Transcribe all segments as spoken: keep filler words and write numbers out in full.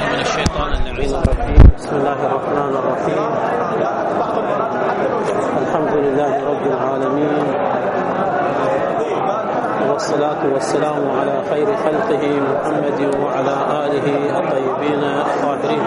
من الشيطان اللعين الرجيم. بسم الله الرحمن الرحيم. الحمد لله رب العالمين، والصلاة والسلام على خير خلقه محمد وعلى آله الطيبين الطاهرين،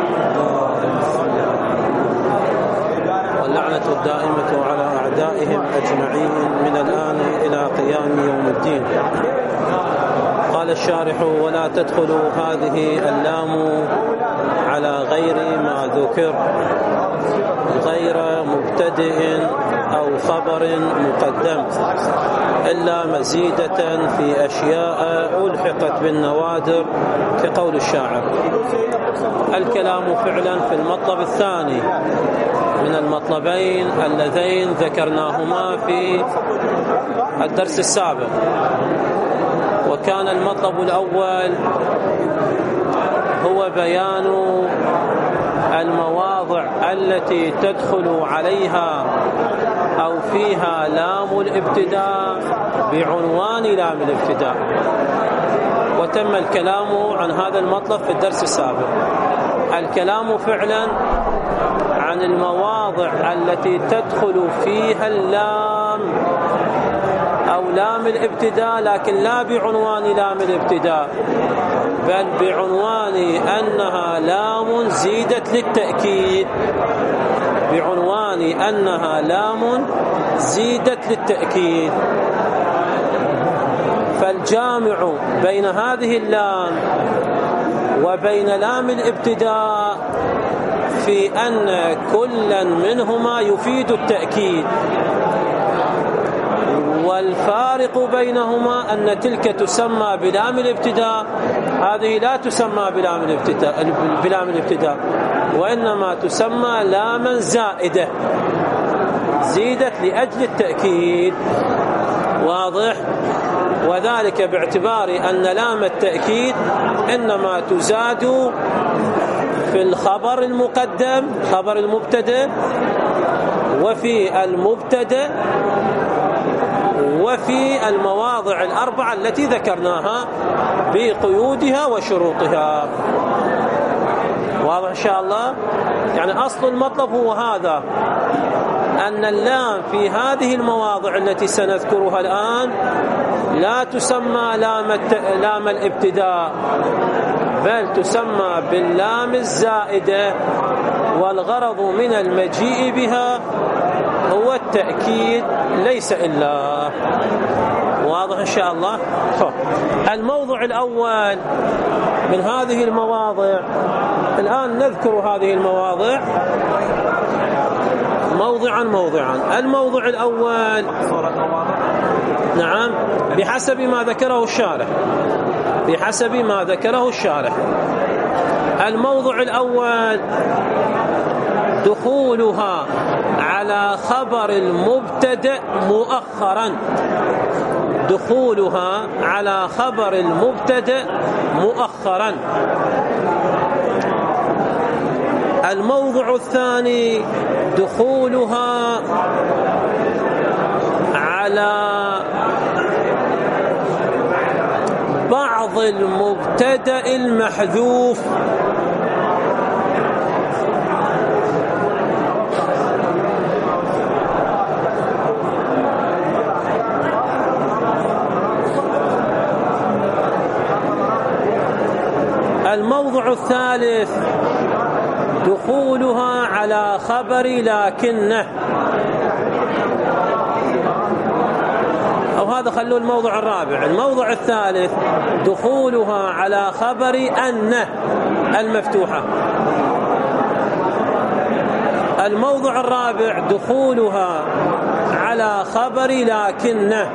واللعنة الدائمة على أعدائهم أجمعين من الآن إلى قيام يوم الدين. قال الشارح: ولا تدخل هذه اللام على غير ما ذكر، غير مبتدئ أو خبر مقدم، إلا مزيدة في أشياء ألحقت بالنوادر كقول الشاعر. الكلام فعلا في المطلب الثاني من المطلبين اللذين ذكرناهما في الدرس السابق. وكان المطلب الأول هو بيان المواضع التي تدخل عليها أو فيها لام الابتداء بعنوان لام الابتداء، وتم الكلام عن هذا المطلب في الدرس السابق. الكلام فعلا عن المواضع التي تدخل فيها اللام أو لام الابتداء، لكن لا بعنوان لام الابتداء، بل بعنوان أنها لام زيدت للتأكيد، بعنوان أنها لام زيدت للتأكيد. فالجامع بين هذه اللام وبين لام الابتداء في أن كلا منهما يفيد التأكيد، والفارق بينهما أن تلك تسمى بلام الابتداء، هذه لا تسمى بلام الابتداء بلام الابتداء وإنما تسمى لاما زائدة، زيدت لأجل التأكيد. واضح؟ وذلك باعتبار أن لام التأكيد إنما تزاد في الخبر المقدم، خبر المبتدأ، وفي المبتدأ، وفي المواضع الأربعة التي ذكرناها بقيودها وشروطها. واضح إن شاء الله؟ يعني أصل المطلب هو هذا، أن اللام في هذه المواضع التي سنذكرها الآن لا تسمى لام, الت... لام الابتداء، بل تسمى باللام الزائدة، والغرض من المجيء بها هو التأكيد ليس إلا. واضح إن شاء الله؟ الموضع الأول من هذه المواضع، الآن نذكر هذه المواضع موضعا موضعا. الموضع الأول، نعم، بحسب ما ذكره الشارح، بحسب ما ذكره الشارح. الموضع الأول دخولها على خبر المبتدأ مؤخرا، دخولها على خبر المبتدأ مؤخرا. الموضع الثاني دخولها على بعض المبتدأ المحذوف، الموضع الثالث دخولها على خبر لكنه، أو هذا خلوه الموضع الرابع. الموضع الثالث دخولها على خبر أنه المفتوحة. الموضع الرابع دخولها على خبر لكنه.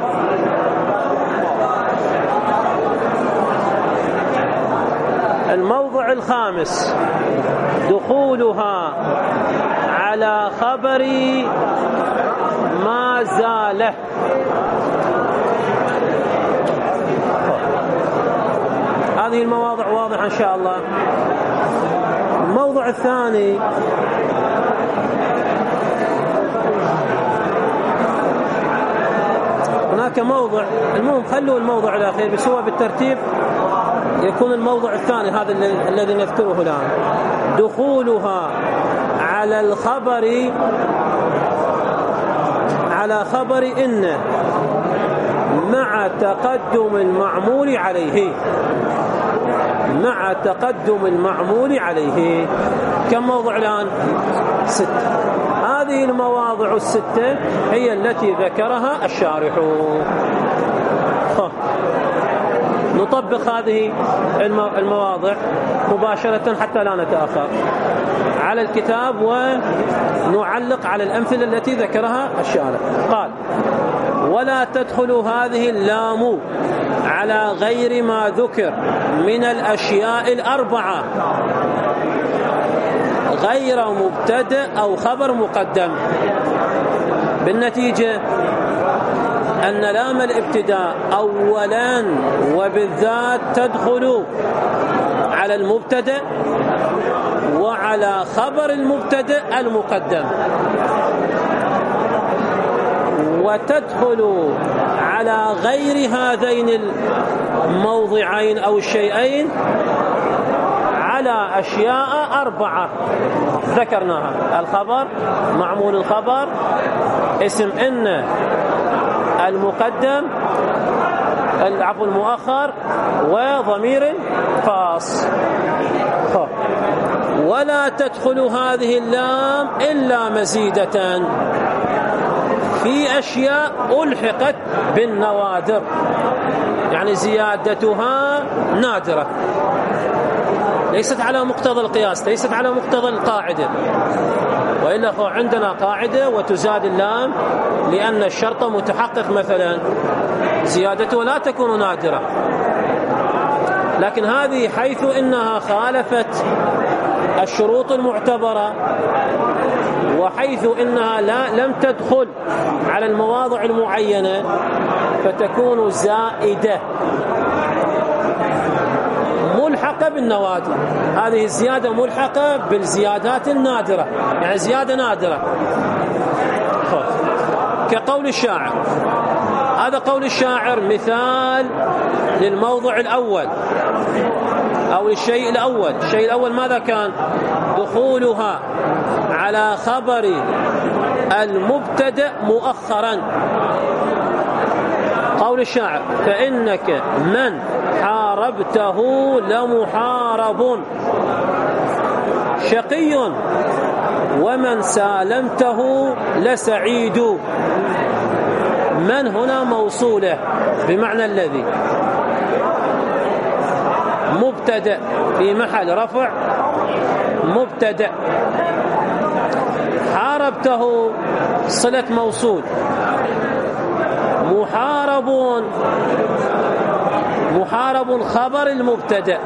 الموضع الخامس دخولها على خبر ما زال. هذه المواضع واضحة إن شاء الله. الموضع الثاني هناك موضع، المهم خلوا الموضع الأخير بس هو بالترتيب يكون الموضع الثاني هذا الذي نذكره الآن، دخولها على الخبر على خبر إن مع تقدم المعمول عليه، مع تقدم المعمول عليه. كم موضع الآن؟ ستة. هذه المواضع الستة هي التي ذكرها الشارح. نطبق هذه المواضع مباشرة حتى لا نتأخر على الكتاب ونعلق على الأمثلة التي ذكرها الشارح. قال: ولا تدخل هذه اللام على غير ما ذكر من الأشياء الأربعة غير مبتدأ أو خبر مقدم. بالنتيجة أن لام الابتداء أولا وبالذات تدخل على المبتدأ وعلى خبر المبتدأ المقدم، وتدخل على غير هذين الموضعين أو الشيئين على أشياء أربعة ذكرناها: الخبر، معمول الخبر، اسم إن المقدم، العفو المؤخر، وضمير خاص. ولا تدخل هذه اللام إلا مزيدة في أشياء ألحقت بالنوادر، يعني زيادتها نادرة، ليست على مقتضى القياس، ليست على مقتضى القاعدة، وإلا عندنا قاعدة وتزاد اللام لأن الشرط متحقق مثلا، زيادته لا تكون نادرة. لكن هذه حيث إنها خالفت الشروط المعتبرة، وحيث إنها لا لم تدخل على المواضع المعينة، فتكون زائدة ملحقة بالنوادر. هذه الزيادة ملحقة بالزيادات النادرة، يعني زيادة نادرة. كقول الشاعر، هذا قول الشاعر مثال للموضع الأول أو الشيء الأول. الشيء الأول ماذا كان؟ دخولها على خبر المبتدأ مؤخرا. قول الشاعر: فإنك من حاربته لمحارب، شقي ومن سالمته لسعيد. من هنا موصولة بمعنى الذي، مبتدأ في محل رفع مبتدأ، حاربته صلة موصول، محارب محارب خبر المبتدأ،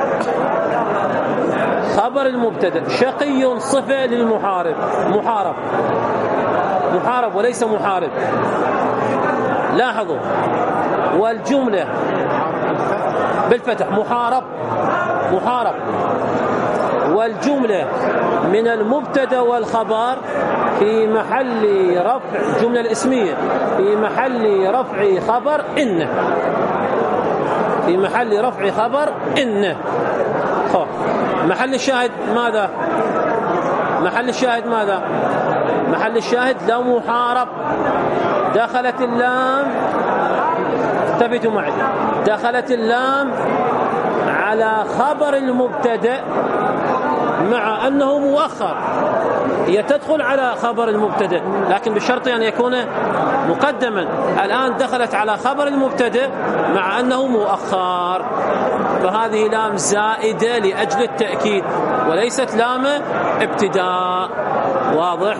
خبر المبتدأ، شقي صفة للمحارب، محارب محارب وليس محارب. لاحظوا، والجملة بالفتح محارب محارب، والجملة من المبتدأ والخبر في محل رفع، جملة الاسمية في محل رفع خبر إن، في محل رفع خبر إن. محل الشاهد ماذا؟ محل الشاهد ماذا؟ محل الشاهد لو محارب، دخلت اللام، انتبهوا معي، دخلت اللام على خبر المبتدأ مع أنه مؤخر. هي تدخل على خبر المبتدأ لكن بشرط أن يكون مقدما. الآن دخلت على خبر المبتدأ مع أنه مؤخر، فهذه لام زائدة لأجل التأكيد وليست لام ابتداء. واضح؟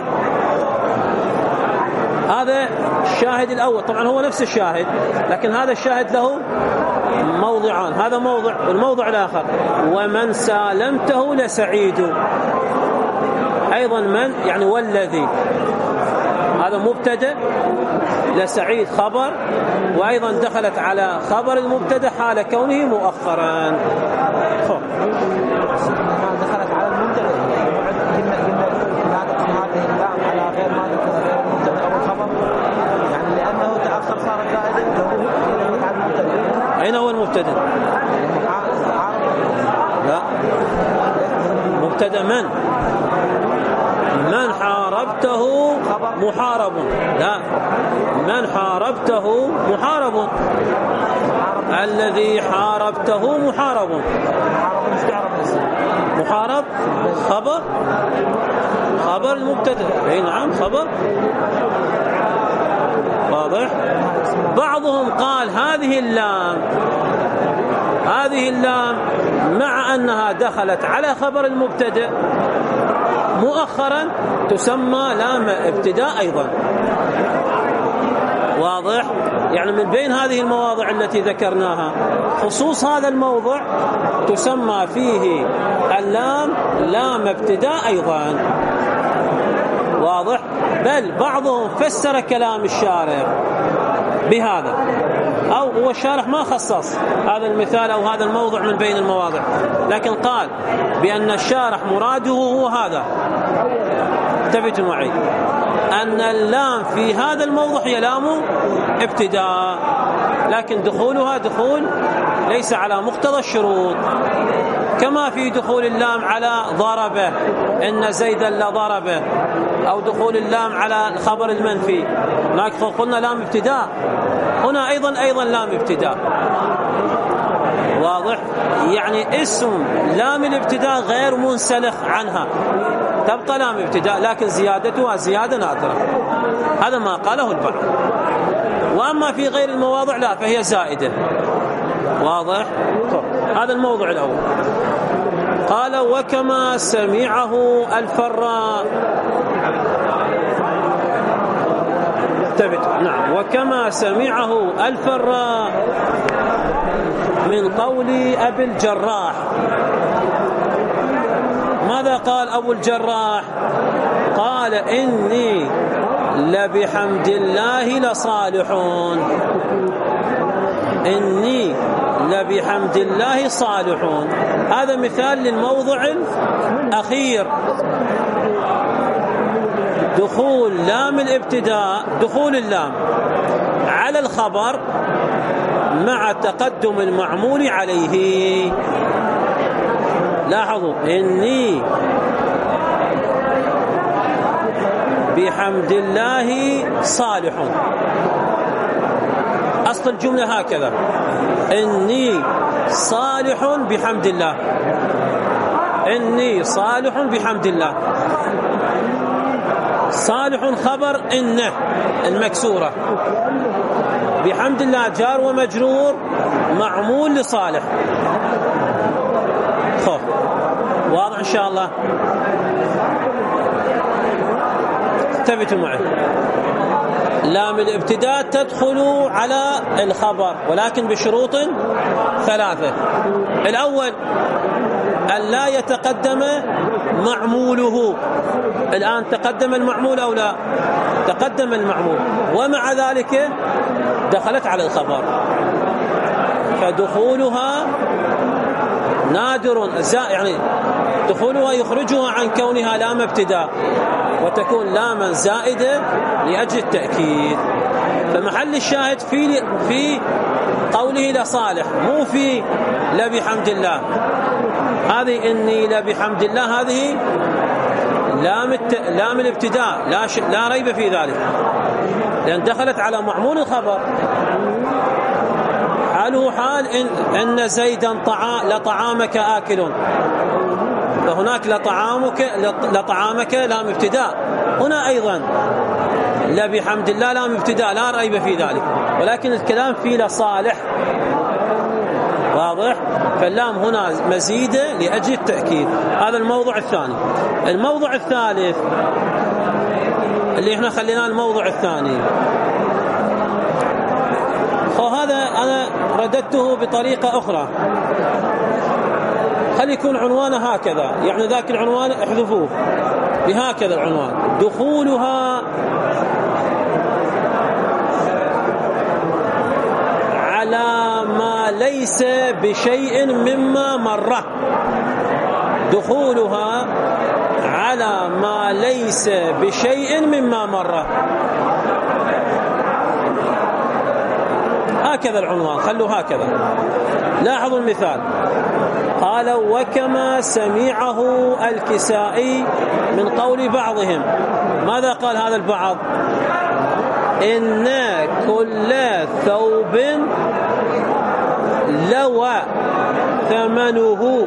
هذا الشاهد الأول، طبعا هو نفس الشاهد لكن هذا الشاهد له موضعان، هذا موضع والموضع الآخر. ومن سالمته لسعيد، أيضا من يعني والذي، هذا مبتدأ، لسعيد خبر، وأيضا دخلت على خبر المبتدأ حال كونه مؤخرا. دخلت على المبتدأ، لا تقسم هذه اللام على غير ما ذكر غير المبتدأ أو الخبر، يعني لأنه تأخر صارت زائدة. أين هو المبتدأ؟ المبتدأ من من حاربته محارب، لا من حاربته محارب، الذي حاربته محارب. محارب خبر خبر المبتدأ، اي نعم خبر. واضح؟ بعضهم قال هذه اللام هذه اللام مع أنها دخلت على خبر المبتدأ مؤخرا تسمى لام ابتداء أيضا. واضح؟ يعني من بين هذه المواضع التي ذكرناها خصوص هذا الموضع تسمى فيه اللام لام ابتداء أيضا. واضح؟ بل بعضهم فسر كلام الشارع بهذا، أو هو الشارح ما خصص هذا المثال أو هذا الموضع من بين المواضع، لكن قال بأن الشارح مراده هو هذا. انتبهوا معي أن اللام في هذا الموضع هي لام ابتداء، لكن دخولها دخول ليس على مقتضى الشروط، كما في دخول اللام على ضربه إن زيدا لضربه، أو دخول اللام على الخبر المنفي. هناك قلنا لام ابتداء، هنا أيضا أيضا لام ابتداء. واضح؟ يعني اسم لام الابتداء غير منسلخ عنها، تبقى لام ابتداء لكن زيادتها زيادة نادرة. هذا ما قاله البعض. وأما في غير المواضع لا، فهي زائدة. واضح؟ هذا الموضوع الأول. قال وكما سمعه الفراء. نعم، وكما سمعه الفراء من قول أبي الجراح. ماذا قال أبو الجراح؟ قال إني لبحمد الله لصالحون، إني لبحمد الله صالحون. هذا مثال للموضع الأخير، دخول لام الابتداء، دخول اللام على الخبر مع تقدم المعمول عليه. لاحظوا إني بحمد الله صالح، أصل الجملة هكذا، إني صالح بحمد الله، إني صالح بحمد الله. صالح خبر إنه المكسورة، بحمد الله جار ومجرور معمول لصالح. خب واضح إن شاء الله؟ انتبهوا معي، لام الابتداء تدخل على الخبر ولكن بشروط ثلاثة. الأول أن لا يتقدم معموله. الآن تقدم المعمول أو لا؟ تقدم المعمول، ومع ذلك دخلت على الخبر، فدخولها نادر، يعني دخولها يخرجها عن كونها لام ابتداء وتكون لاما زائدة لأجل التأكيد. فمحل الشاهد في في قوله لصالح، مو في لبحمد الله. هذه إني لبحمد الله هذه لام الت... لام الابتداء، لا ش... لا ريب في ذلك، لأن دخلت على معمول الخبر. حاله حال إن, إن زيدا طعا... لطعامك آكل، فهناك لطعامك لطعامك لام ابتداء. هنا أيضا لبحمد الله لام ابتداء، لا ريب في ذلك، ولكن الكلام فيه لصالح. واضح؟ فاللام هنا مزيدة لأجل التأكيد. هذا الموضوع الثاني. الموضوع الثالث اللي احنا خليناه الموضوع الثاني، وهذا أنا رددته بطريقة أخرى، خلي يكون عنوانه هكذا، يعني ذاك العنوان احذفوه بهكذا العنوان، دخولها على ما ليس بشيء مما مره. دخولها على ما ليس بشيء مما مره. هكذا العنوان، خلوا هكذا. لاحظوا المثال، قال وكما سمعه الكسائي من قول بعضهم. ماذا قال هذا البعض؟ إن كل ثوب لوى ثمنه،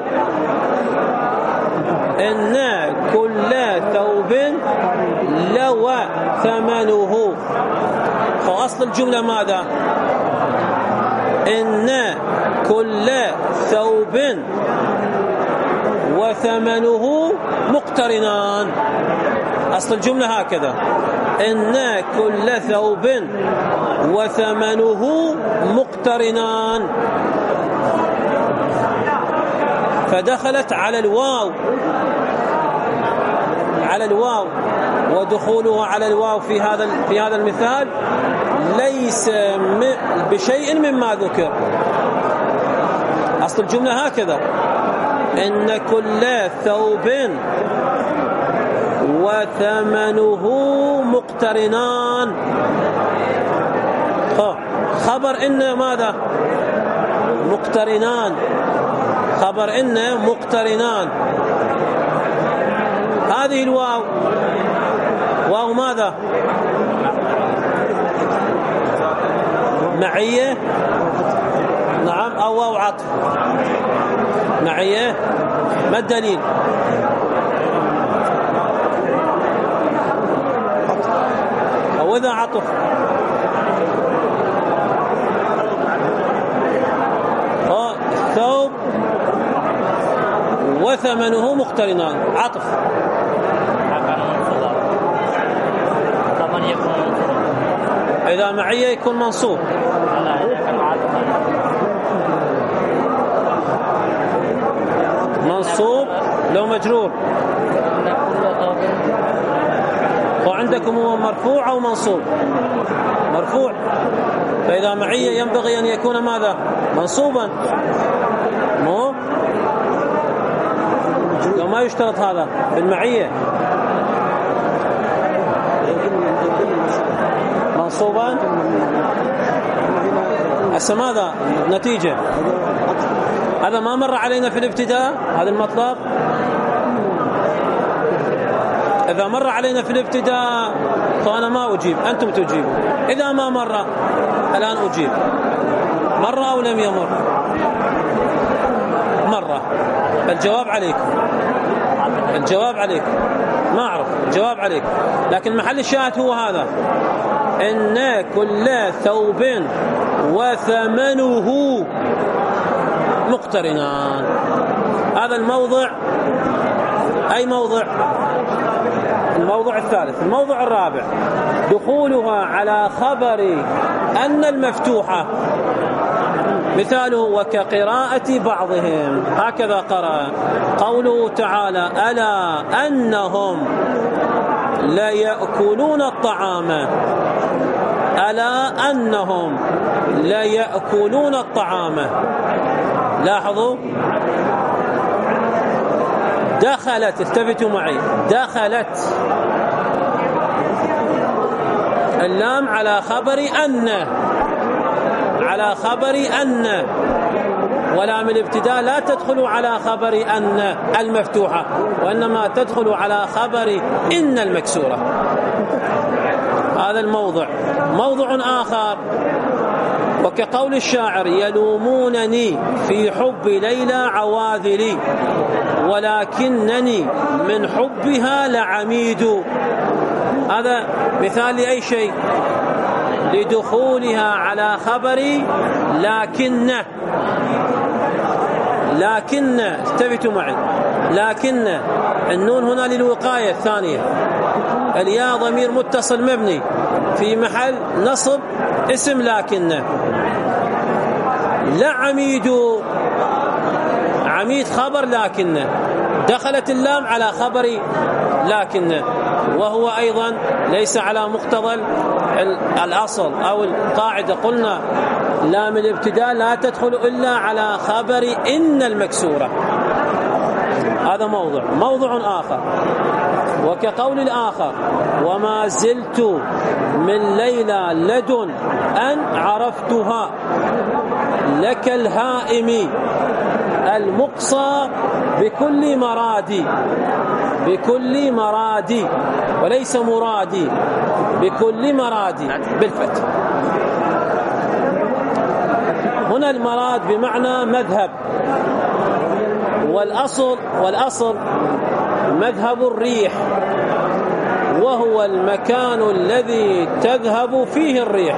إن كل ثوب لوى ثمنه. فأصل الجملة ماذا؟ إن كل ثوب وثمنه مقترنان. أصل الجملة هكذا، إن كل ثوب وثمنه مقترنان، فدخلت على الواو على الواو ودخولها على الواو في هذا في هذا المثال ليس بشيء مما ذكر. أصل الجملة هكذا، إن كل ثوب وثمنه مقترنان. خبر إن ماذا؟ مقترنان، خبر إن مقترنان. هذه الواو واو ماذا؟ معية، نعم، أو واو عطف. معية، ما الدليل؟ أو إذا عطف الثوب وثمنه مقترنان، عطف. إذا معية يكون منصوب. منصوب لو مجرور، وعندكم هو مرفوع أو منصوب؟ مرفوع. فإذا معية ينبغي أن يكون ماذا؟ منصوبا. مو لو ما يشترط هذا بالمعية، منصوبا. هسه ماذا نتيجة؟ هذا ما مر علينا في الابتداء، هذا المطلب. إذا مر علينا في الابتداء فأنا ما أجيب، أنتم تجيبوا. إذا ما مر الآن أجيب. مر أو لم يمر؟ مرة. الجواب عليكم، الجواب عليكم. ما أعرف، الجواب عليكم. لكن محل الشاهد هو هذا، إن كل ثوب وثمنه مقترنان. هذا الموضع. أي موضع؟ الموضع الثالث. الموضع الرابع، دخولها على خبر أن المفتوحة. مثاله وكقراءة بعضهم، هكذا قرأ. قوله تعالى ألا أنهم لا يأكلون الطعام، ألا أنهم لا يأكلون الطعام. لاحظوا، دخلت، التفتوا معي، دخلت اللام على خبر أن، على خبر أن، ولام الابتداء لا تدخل على خبر أن المفتوحة، وإنما تدخل على خبر إن المكسورة. هذا الموضع. موضع آخر، وكقول الشاعر يلومونني في حب ليلى عواذلي ولكنني من حبها لعميد. هذا مثال لأي شيء؟ لدخولها على خبر لكن. لكن استفتوا معي، لكن النون هنا للوقاية الثانية، الياء ضمير متصل مبني في محل نصب اسم لكن. لا عميد، عميد خبر لكن، دخلت اللام على خبر لكن، وهو أيضا ليس على مقتضى الأصل أو القاعدة. قلنا لام الابتداء لا تدخل إلا على خبر إن المكسورة. هذا موضع. موضع آخر، وكقول الآخر وما زلت من ليلى لدن أن عرفتها لك الهائم المقصى بكل مرادي، بكل مرادي وليس مرادي، بكل مرادي بالفتح. هنا المراد بمعنى مذهب، والأصل والأصل مذهب الريح، وهو المكان الذي تذهب فيه الريح.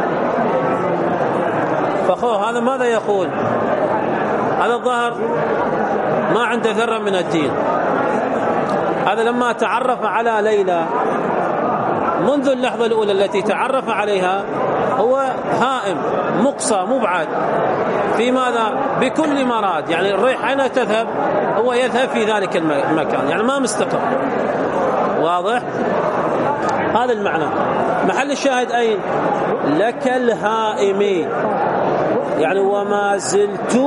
فخوه هذا ماذا يقول؟ هذا الظاهر ما عنده ذرة من الدين. هذا لما تعرف على ليلى منذ اللحظة الأولى التي تعرف عليها هو هائم مقصى مبعد في ماذا؟ بكل مراد، يعني الريح أين تذهب هو يذهب في ذلك المكان، يعني ما مستقر. واضح؟ هذا المعنى. محل الشاهد أين؟ لك الهائم، يعني وما زلت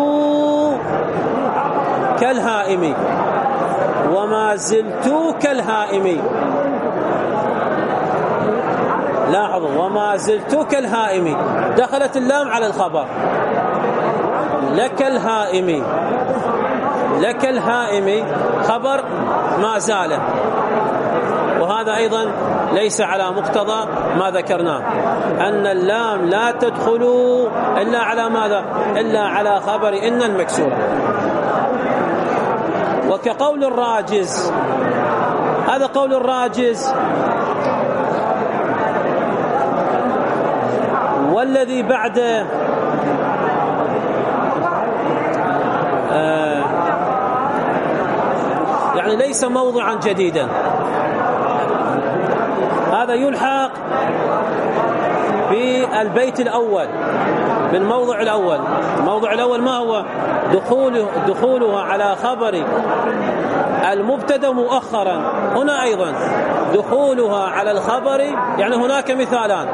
كالهائم، وما زلت كالهائم. لاحظوا وما زلت كالهائم، دخلت اللام على الخبر. لك الهائم، لك الهائم خبر ما زال، وهذا أيضا ليس على مقتضى ما ذكرناه، أن اللام لا تدخل إلا على ماذا؟ إلا على خبر إن المكسورة. وكقول الراجز، هذا قول الراجز والذي بعده آه يعني ليس موضعا جديدا، هذا يلحق بالبيت الأول بالموضع الأول. الموضع الأول ما هو؟ دخوله دخولها على خبر المبتدا مؤخرا. هنا أيضا دخولها على الخبر، يعني هناك مثالان،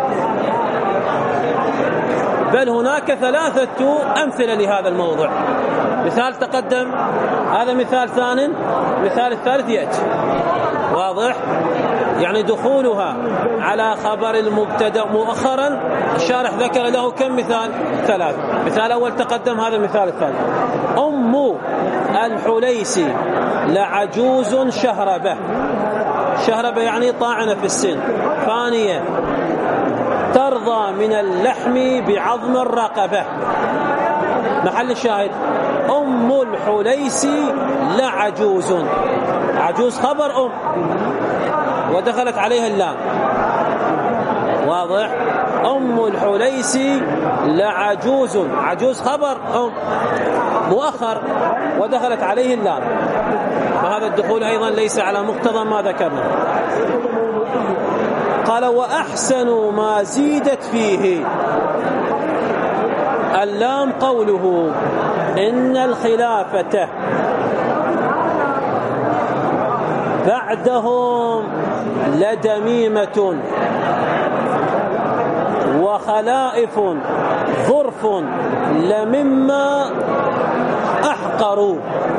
بل هناك ثلاثة أمثلة لهذا الموضع. مثال تقدم، هذا مثال ثاني، مثال الثالث يأتي. واضح؟ يعني دخولها على خبر المبتدا مؤخرا، الشارح ذكر له كم مثال؟ ثلاث. مثال أول تقدم، هذا المثال الثاني. أم الحليسي لعجوز شهربة، شهربة يعني طاعنة في السن. ثانية ترضى من اللحم بعظم الرقبة. محل الشاهد أم الحليسي لعجوز، عجوز خبر أم ودخلت عليها اللام. واضح؟ أم الحليسي لعجوز، عجوز خبر أم مؤخر ودخلت عليه اللام، فهذا الدخول أيضا ليس على مقتضى ما ذكرنا. قال وأحسن ما زيدت فيه اللام قوله إن الخلافة بعدهم لدميمة وخلائف ظرف لمما أحقروا.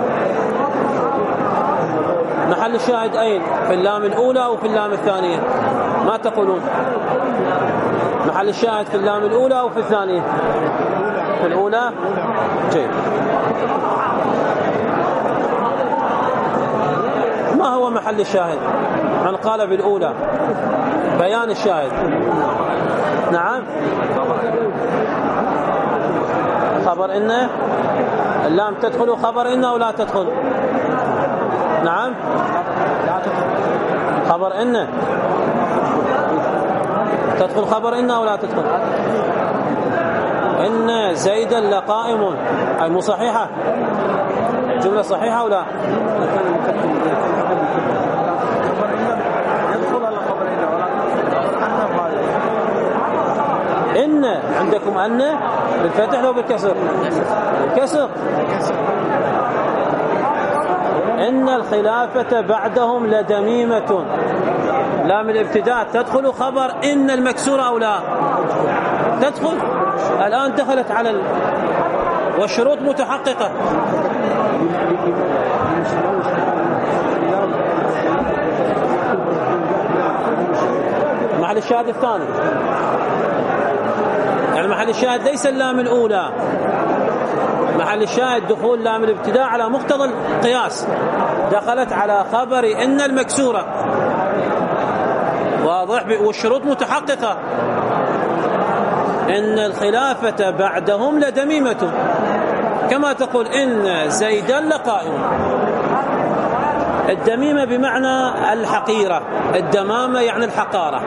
محل الشاهد أين؟ في اللام الأولى أو في اللام الثانية؟ ما تقولون؟ محل الشاهد في اللام الأولى أو في الثانية؟ في الأولى. جيد. ما هو محل الشاهد؟ من قال بالأولى بيان الشاهد. نعم، خبر إن اللام تدخل خبر إن أو لا تدخل؟ نعم، خبر إن تدخل خبر إن أو لا تدخل؟ إن زيدا لقائم، أي مو صحيحة؟ جملة صحيحة أو لا؟ إن عندكم أن بالفتح لو بالكسر؟ بالكسر. إن الخلافة بعدهم لدميمة، لام الابتداء تدخل خبر إن المكسورة أو لا؟ تدخل. الآن دخلت على ال... والشروط متحققة. محل الشاهد الثاني يعني محل الشاهد ليس اللام الأولى، محل الشاهد دخول لام الابتداء على مقتضى القياس، دخلت على خبر إن المكسورة، واضح، والشروط متحققة، إن الخلافة بعدهم لدميمة، كما تقول إن زيدا لقائم. الدميمة بمعنى الحقيرة، الدمامة يعني الحقارة.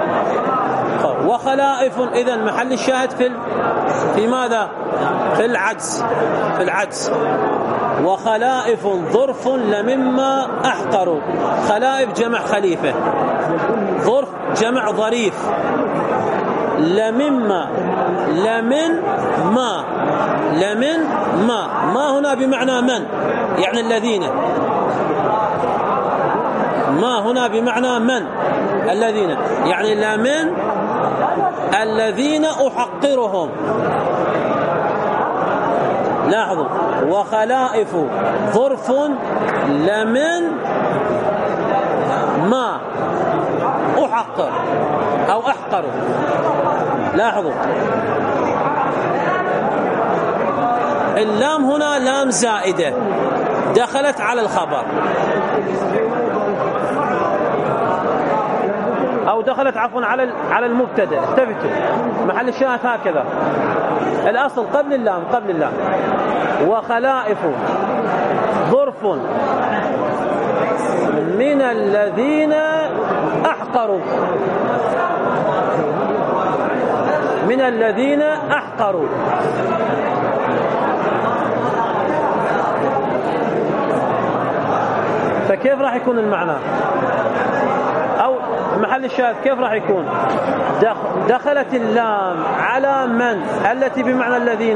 وخلائف إذن محل الشاهد في في ماذا؟ في العجز، في العجز. وخلائف ظرف لمما أحقروا. خلائف جمع خليفة، ظرف جمع ظريف. لمما، لمن ما، لمن ما، ما هنا بمعنى من، يعني الذين. ما هنا بمعنى من، الذين، يعني لمن الذين أحقرهم. لاحظوا، وخلائف ظرف لمن ما أحقر أو أحقر. لاحظوا، اللام هنا لام زائدة دخلت على الخبر، أو دخلت عفوا على على المبتدأ. انتبهوا، محل الشاهد هكذا، الأصل قبل اللام، قبل اللام. وخلائف ظرف من الذين أحقروا، من الذين أحقروا. فكيف راح يكون المعنى؟ أو محل الشاهد كيف راح يكون؟ دخلت اللام على من التي بمعنى الذين،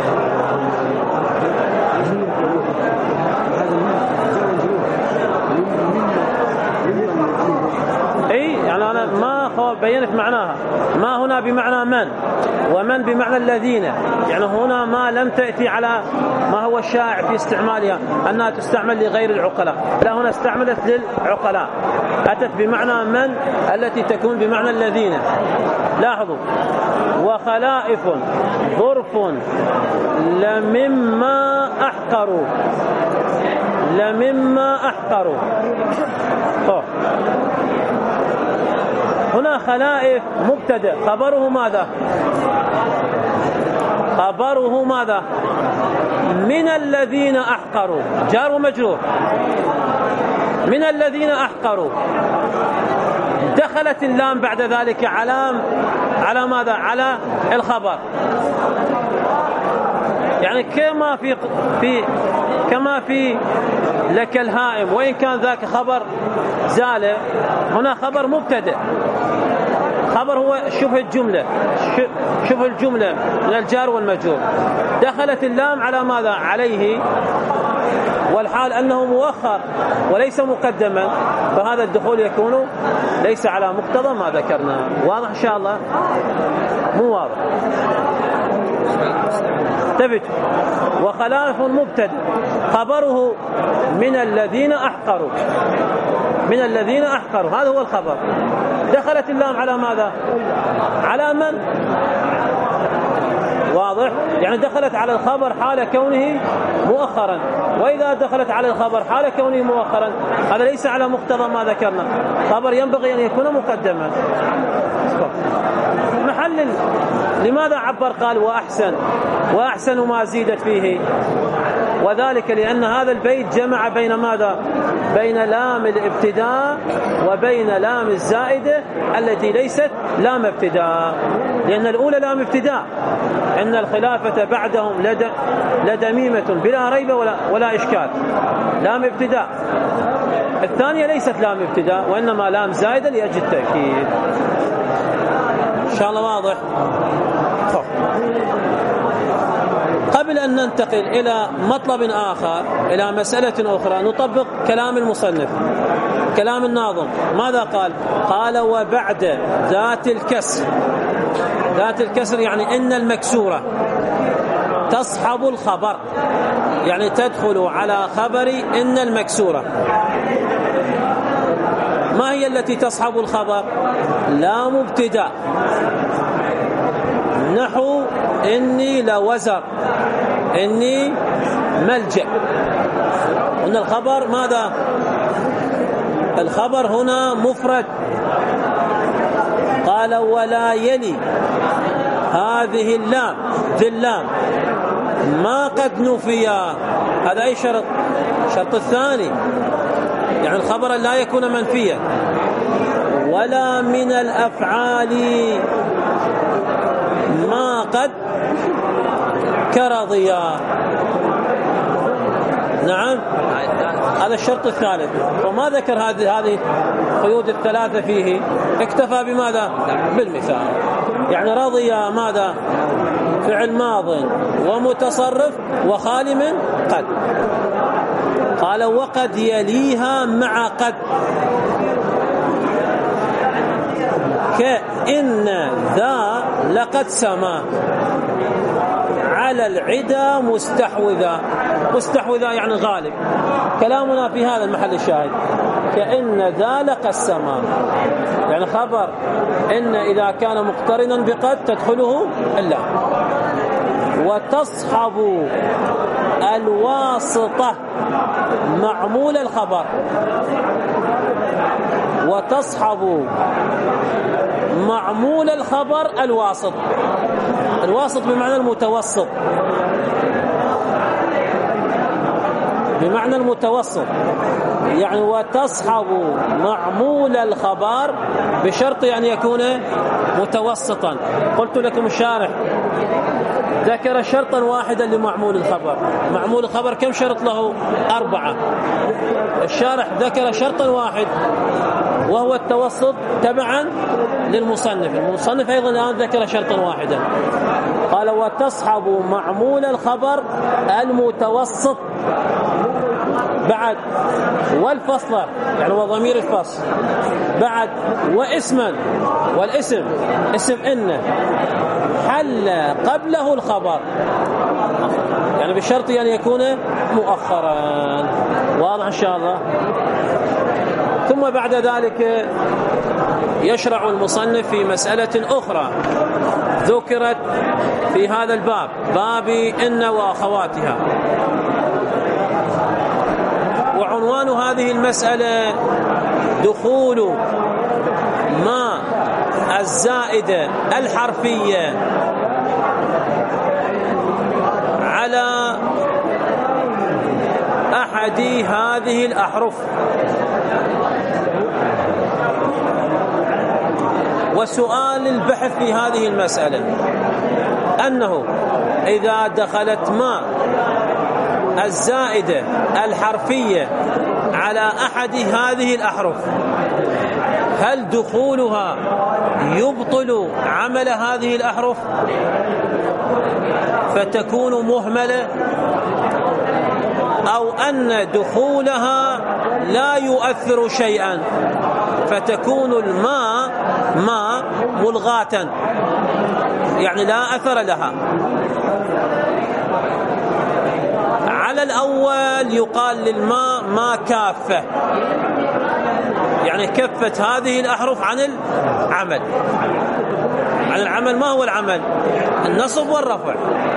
اي يعني انا ما بينت معناها. ما هنا بمعنى من، ومن بمعنى الذين، يعني هنا ما لم تأتي على ما هو الشائع في استعمالها أنها تستعمل لغير العقلاء، لا، هنا استعملت للعقلاء، أتت بمعنى من التي تكون بمعنى الذين. لاحظوا، وخلائف ظرف لمما أحقروا، لمما أحقروا. طيب، هنا خلائف مبتدأ، خبره ماذا؟ خبره ماذا؟ من الذين أحقروا، جار ومجرور. من الذين أحقروا، دخلت اللام بعد ذلك على على ماذا؟ على الخبر. يعني كما في في كما في لك الهائم، وإن كان ذاك خبر زال، هنا خبر مبتدأ. خبر هو شبه الجملة، شبه الجملة من الجار والمجرور. دخلت اللام على ماذا؟ عليه، والحال أنه مؤخر وليس مقدما، فهذا الدخول يكون ليس على مقتضى ما ذكرنا. واضح إن شاء الله؟ مو واضح؟ ثبت. وخلاف مبتدأ، خبره من الذين أحقروا، من الذين أحقروا، هذا هو الخبر. دخلت اللام على ماذا؟ على من؟ واضح؟ يعني دخلت على الخبر حال كونه مؤخرا، وإذا دخلت على الخبر حال كونه مؤخرا هذا ليس على مقتضى ما ذكرنا. خبر ينبغي أن يكون مقدما. محلل لماذا عبر قال وأحسن، وأحسن ما زيدت فيه؟ وذلك لأن هذا البيت جمع بين ماذا؟ بين لام الابتداء وبين لام الزائدة التي ليست لام ابتداء، لأن الأولى لام ابتداء، إن الخلافة بعدهم لد لدميمة بلا ريب ولا, ولا إشكال، لام ابتداء. الثانية ليست لام ابتداء وإنما لام زائدة لأجل التأكيد. إن شاء الله واضح؟ طب. قبل أن ننتقل إلى مطلب آخر، إلى مسألة أخرى، نطبق كلام المصنف، كلام الناظم. ماذا قال؟ قال وبعد ذات الكسر. ذات الكسر يعني إن المكسورة تصحب الخبر، يعني تدخل على خبر إن المكسورة. ما هي التي تصحب الخبر؟ لام ابتداء نحو إني لوزر، إني ملجأ. وإن الخبر ماذا؟ الخبر هنا مفرد. قال ولا يلي هذه اللام ذي اللام ما قد نفيا. هذا أي شرط؟ الشرط الثاني، يعني الخبر لا يكون منفيا. ولا من الأفعال ما قد كرضيا. نعم، هذا الشرط الثالث. وما ذكر هذه هذه القيود الثلاثة فيه، اكتفى بماذا؟ بالمثال. يعني رضي ماذا؟ فعل ماض ومتصرف وخال من قد. قال وقد يليها مع قد، كإن ذا لقد سما على العدا مستحوذا. مستحوذا يعني غالب. كلامنا في هذا المحل الشاهد، كأن ذا لقد سما، يعني خبر إن إذا كان مقترنا بقد تدخله إلا. وتصحب الواسطة معمول الخبر. وتصحب معمول الخبر الواسط. الواسط بمعنى المتوسط، بمعنى المتوسط. يعني وتصحب معمول الخبر بشرط أن يكون متوسطا. قلت لكم الشارح ذكر شرطا واحدا لمعمول الخبر. معمول الخبر كم شرط له؟ أربعة. الشارح ذكر شرطا واحد وهو التوسط تبعا للمصنف. المصنف أيضا الآن ذكر شرطا واحدا، قال وتصحب معمول الخبر المتوسط بعد والفصل، يعني وضمير الفصل بعد واسما، والاسم اسم إن حل قبله الخبر، يعني بشرط أن يكون مؤخرا. واضح إن شاء الله. ثم بعد ذلك يشرع المصنف في مسألة أخرى ذكرت في هذا الباب، باب إن وأخواتها. وعنوان هذه المسألة دخول ما الزائدة الحرفية على أحد هذه الأحرف. وسؤال البحث في هذه المسألة أنه إذا دخلت ما الزائدة الحرفية على أحد هذه الأحرف، هل دخولها يبطل عمل هذه الأحرف فتكون مهملة، أو أن دخولها لا يؤثر شيئا فتكون الماء ما ملغاة، يعني لا أثر لها؟ على الأول يقال للماء ما كافة، يعني كفت هذه الأحرف عن العمل. عن العمل ما هو العمل؟ النصب والرفع.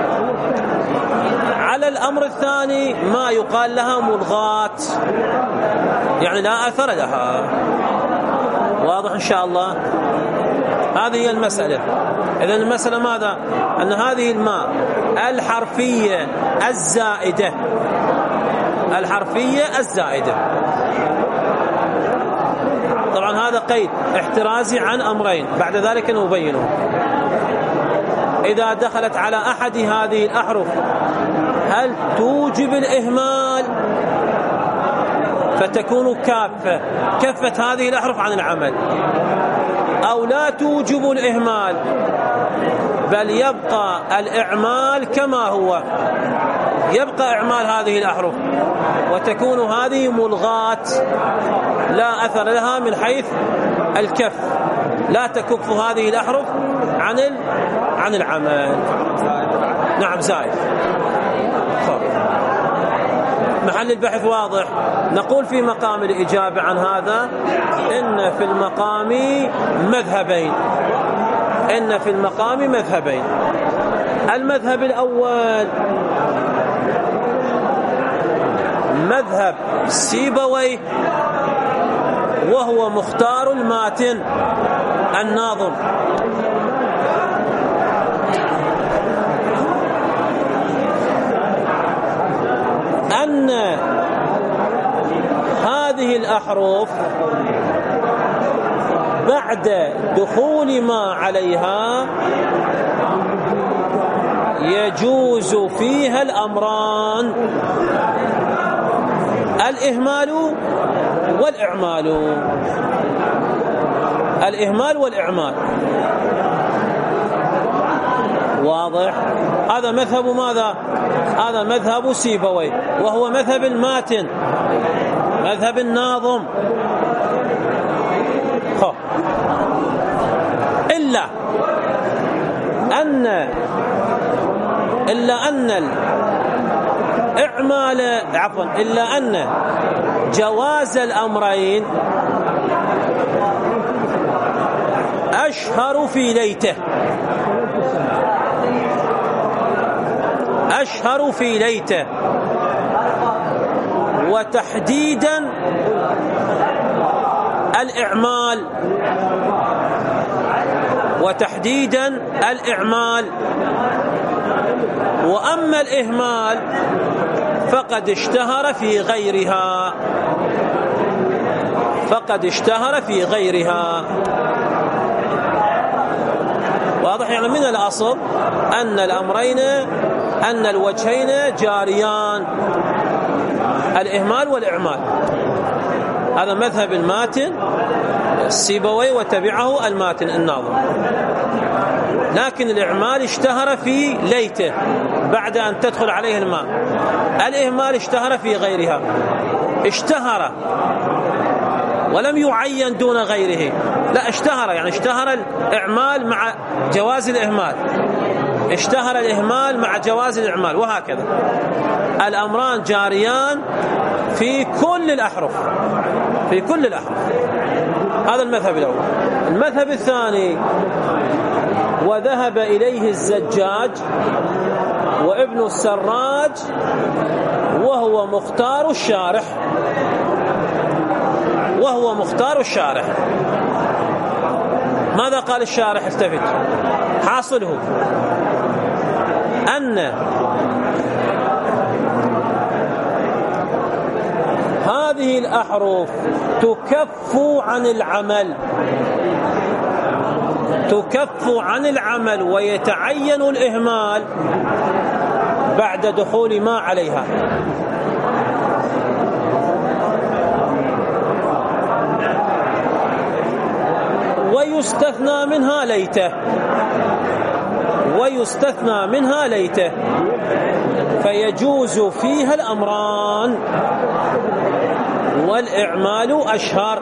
على الأمر الثاني ما يقال لها ملغات، يعني لا أثر لها. واضح إن شاء الله؟ هذه هي المسألة. إذن المسألة ماذا؟ أن هذه الماء الحرفية الزائدة، الحرفية الزائدة، طبعا هذا قيد احترازي عن أمرين بعد ذلك نبينه. إذا دخلت على أحد هذه الأحرف هل توجب الإهمال فتكون كافة، كفت هذه الأحرف عن العمل، أو لا توجب الإهمال بل يبقى الإعمال كما هو، يبقى إعمال هذه الأحرف وتكون هذه ملغات لا أثر لها من حيث الكف، لا تكف هذه الأحرف عن عن العمل. نعم زائد. محل البحث واضح. نقول في مقام الإجابة عن هذا إن في المقام مذهبين، إن في المقام مذهبين. المذهب الأول مذهب سيبويه، وهو مختار الماتن الناظم، أن هذه الأحرف بعد دخول ما عليها يجوز فيها الأمران: الإهمال والإعمال. الإهمال والإعمال واضح. هذا مذهب ماذا؟ هذا مذهب سيبويه، وهو مذهب الماتن، مذهب الناظم. خو. إلا أن إلا أن الإعمال عفوا إلا أن جواز الأمرين أشهر في ليته، أشهر في ليته، وتحديدا الإعمال، وتحديدا الإعمال. وأما الإهمال فقد اشتهر في غيرها، فقد اشتهر في غيرها. واضح؟ يعني من الأصل أن الأمرين أن الوجهين جاريان: الإهمال والإعمال. هذا مذهب الماتن السيبوي وتبعه الماتن الناظم. لكن الإعمال اشتهر في ليته بعد أن تدخل عليه الماء، الإهمال اشتهر في غيرها. اشتهر ولم يعين دون غيره، لا اشتهر، يعني اشتهر الإعمال مع جواز الإهمال، اشتهر الإهمال مع جواز الإعمال، وهكذا الأمران جاريان في كل الأحرف، في كل الأحرف. هذا المذهب الأول. المذهب الثاني وذهب إليه الزجاج وابن السراج، وهو مختار الشارح، وهو مختار الشارح. ماذا قال الشارح؟ التفت. حاصله أن هذه الأحرف تكف عن العمل، تكف عن العمل ويتعين الإهمال بعد دخول ما عليها. ويستثنى منها ليته، ويستثنى منها ليته، فيجوز فيها الأمران، والإعمال أشهر،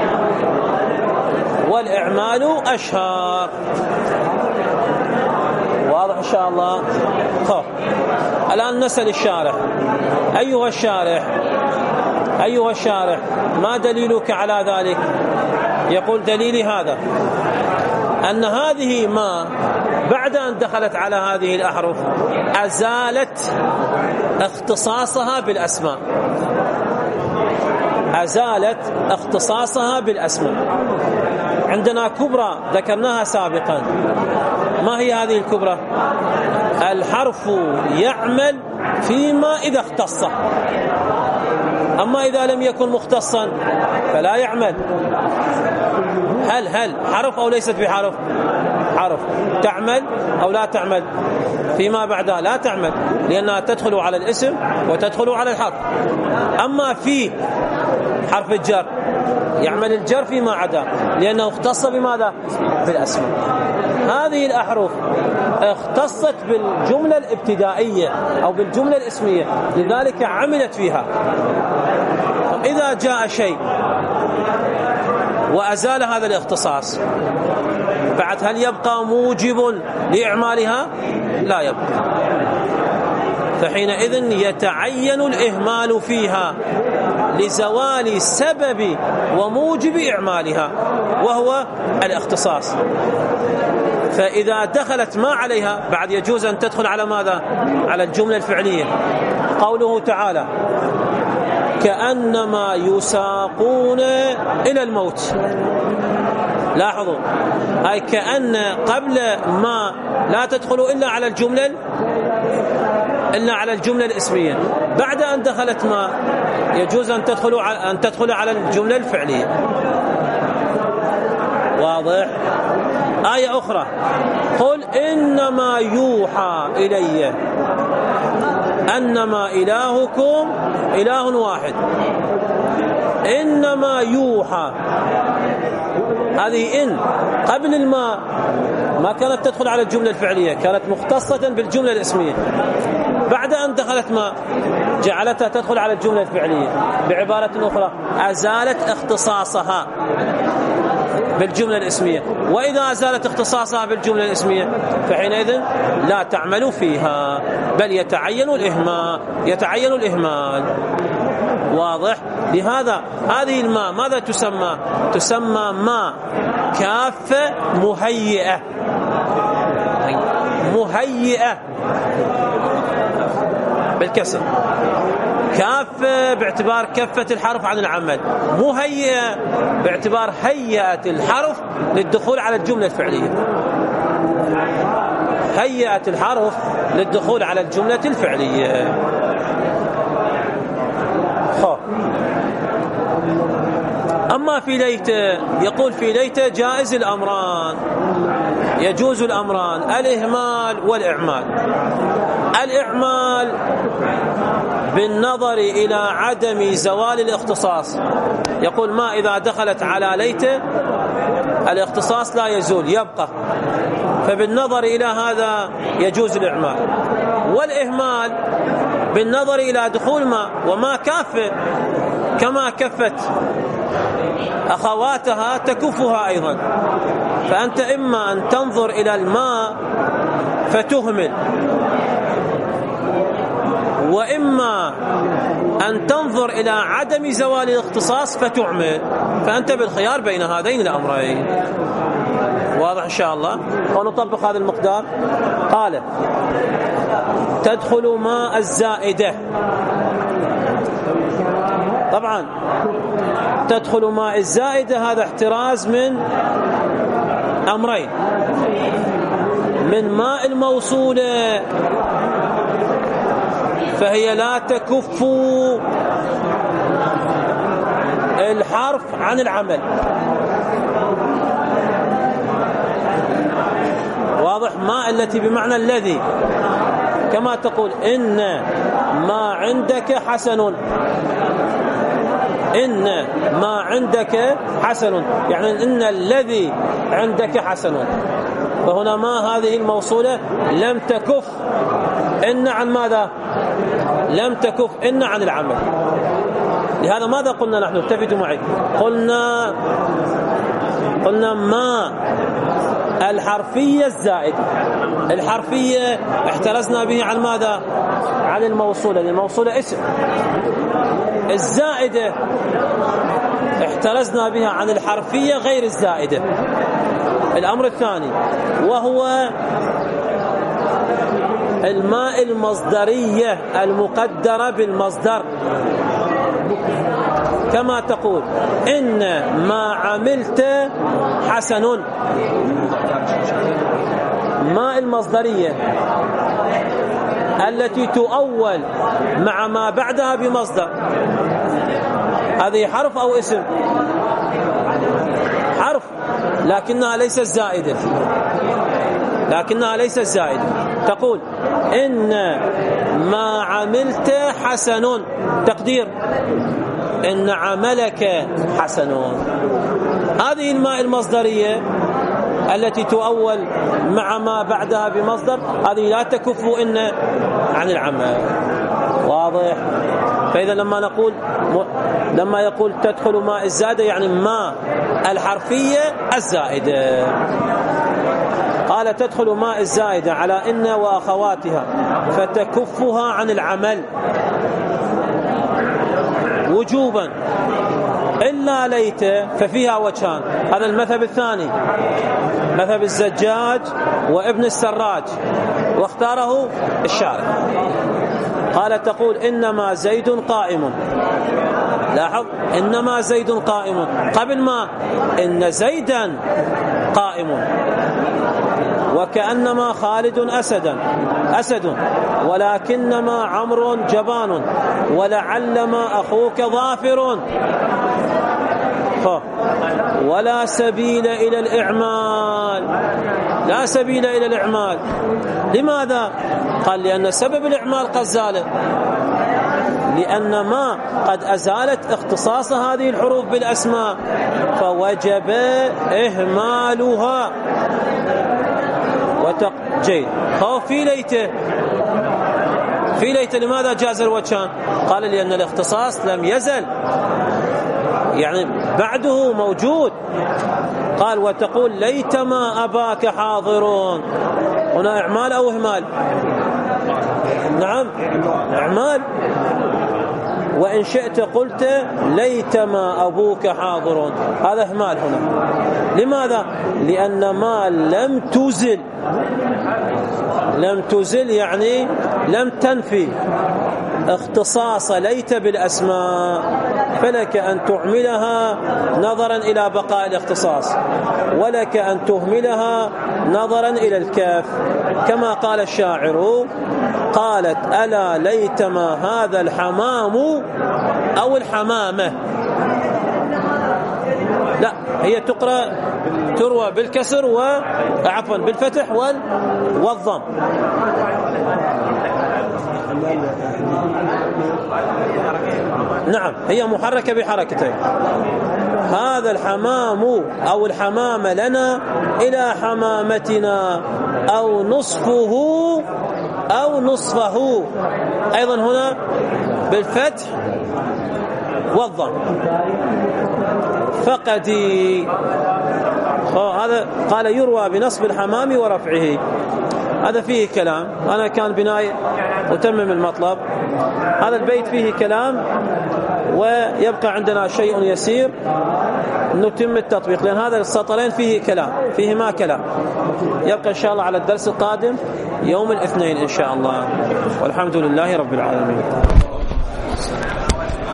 والإعمال أشهر. واضح إن شاء الله؟ طيب الآن نسأل الشارح: أيها الشارح، أيها الشارح، ما دليلك على ذلك؟ يقول: دليلي هذا، أن هذه ما بعد أن دخلت على هذه الأحرف أزالت اختصاصها بالأسماء، أزالت اختصاصها بالأسماء. عندنا كبرى ذكرناها سابقا. ما هي هذه الكبرى؟ الحرف يعمل فيما إذا اختص، أما إذا لم يكن مختصا فلا يعمل. هل هل حرف أو ليست بحرف؟ حرف. تعمل أو لا تعمل؟ فيما بعدها لا تعمل، لأنها تدخل على الاسم وتدخل على الحرف. أما في حرف الجر يعمل الجر فيما عدا، لأنه اختص بماذا؟ بالأسماء. هذه الأحرف اختصت بالجملة الابتدائية أو بالجملة الاسمية، لذلك عملت فيها. إذا جاء شيء وأزال هذا الاختصاص بعد، هل يبقى موجب لإعمالها؟ لا يبقى. فحينئذ يتعين الإهمال فيها، لزوال سبب وموجب إعمالها وهو الاختصاص. فإذا دخلت ما عليها بعد يجوز أن تدخل على ماذا؟ على الجملة الفعلية. قوله تعالى كأنما يساقون إلى الموت. لاحظوا أي كأن قبل ما لا تدخل إلا على الجملة إلا على الجملة الاسمية. بعد أن دخلت ما يجوز أن تدخل أن تدخل على الجملة الفعلية. واضح؟ آية أخرى قل إنما يوحى إلي أنما إلهكم إله واحد. إنما يوحى هذه إن قبل الماء ما كانت تدخل على الجملة الفعلية، كانت مختصة بالجملة الاسمية. بعد أن دخلت ما جعلتها تدخل على الجملة الفعلية. بعبارة أخرى أزالت اختصاصها بالجملة الاسمية. وإذا أزالت اختصاصها بالجملة الاسمية فحينئذ لا تعمل فيها بل يتعين الإهمال يتعين الإهمال. واضح؟ لهذا هذه الماء ماذا تسمى؟ تسمى ماء كافة مهيئة مهيئة بالكسر. كافة باعتبار كفة الحرف عن العمل، مهيئة باعتبار هيئة الحرف للدخول على الجملة الفعلية. هيئة الحرف للدخول على الجملة الفعلية. خب. أما في ليت يقول في ليت جائز الأمران، يجوز الأمران الإهمال والإعمال. الإعمال بالنظر إلى عدم زوال الاختصاص. يقول ما إذا دخلت على ليت الاختصاص لا يزول يبقى، فبالنظر إلى هذا يجوز الإعمال. والإهمال بالنظر إلى دخول ما وما كافة كما كفت أخواتها تكفها أيضا. فأنت إما أن تنظر إلى الماء فتهمل، وإما أن تنظر إلى عدم زوال الاختصاص فتعمل. فأنت بالخيار بين هذين الأمرين. واضح إن شاء الله؟ ونطبق هذا المقدار. قال تدخل ماء الزائدة. طبعا تدخل ماء الزائدة هذا احتراز من أمرين: من ماء الموصولة فهي لا تكف الحرف عن العمل. واضح؟ ماء التي بمعنى الذي، كما تقول إن ما عندك حسن، إن ما عندك حسن يعني إن الذي عندك حسن. فهنا ما هذه الموصولة لم تكف إن عن ماذا؟ لم تكف إن عن العمل. لهذا ماذا قلنا نحن؟ اتفقوا معي. قلنا قلنا ما الحرفية الزائدة. الحرفية احترزنا به عن ماذا؟ عن الموصولة. الموصولة اسم. الزائدة احترزنا بها عن الحرفية غير الزائدة. الأمر الثاني وهو الماء المصدرية المقدرة بالمصدر، كما تقول إن ما عملت حسن. ماء المصدرية التي تؤول مع ما بعدها بمصدر، هذه حرف أو اسم؟ حرف، لكنها ليست زائدة لكنها ليست زائدة. تقول إن ما عملت حسن، تقدير إن عملك حسن. هذه الماء المصدرية التي تؤول مع ما بعدها بمصدر هذه لا تكف إن عن العمل. واضح؟ فإذا لما نقول لما يقول تدخل ماء الزائدة يعني ما الحرفية الزائدة. قال تدخل ماء الزائدة على إن وأخواتها فتكفها عن العمل. وجوبا إلا ليت ففيها وجهان. هذا المذهب الثاني، مذهب الزجاج وابن السراج، واختاره الشارع. قال تقول إنما زيد قائم. لاحظ، إنما زيد قائم قبل ما إن زيدا قائم، وكأنما خالد أسدا أسد ولكنما عمرو جبان ولعلما أخوك ظافر، ولا سبيل إلى الإعمال. لا سبيل إلى الإعمال. لماذا؟ قال لأن سبب الإعمال قد زال، لأن ما قد أزالت اختصاص هذه الحروف بالأسماء، فوجب إهمالها. وتق... جيد. في ليته في ليته لماذا جاز الوجهان؟ قال لأن الاختصاص لم يزل، يعني بعده موجود. قال وتقول ليتما أباك حاضرون. هنا إعمال أو إهمال؟ نعم إعمال. وإن شئت قلت ليتما أبوك حاضرون، هذا إهمال هنا. لماذا؟ لأن ما لم تزل لم تزل يعني لم تنفي اختصاص ليت بالأسماء، فلك أن تعملها نظرا إلى بقاء الاختصاص، ولك أن تهملها نظرا إلى الكاف، كما قال الشاعر: قالت ألا ليتما هذا الحمام أو الحمامة. لا، هي تقرأ تروى بالكسر وعفوا بالفتح والضم. نعم، هي محركة بحركتين. هذا الحمام أو الحمام لنا إلى حمامتنا، أو نصفه أو نصفه، أيضا هنا بالفتح والضم. فقدي، هذا قال يروى بنصب الحمام ورفعه. هذا فيه كلام، أنا كان بناي أتمم المطلب. هذا البيت فيه كلام، ويبقى عندنا شيء يسير نتم التطبيق، لأن هذا السطرين فيه كلام، فيه ما كلام. يبقى إن شاء الله على الدرس القادم يوم الاثنين إن شاء الله، والحمد لله رب العالمين.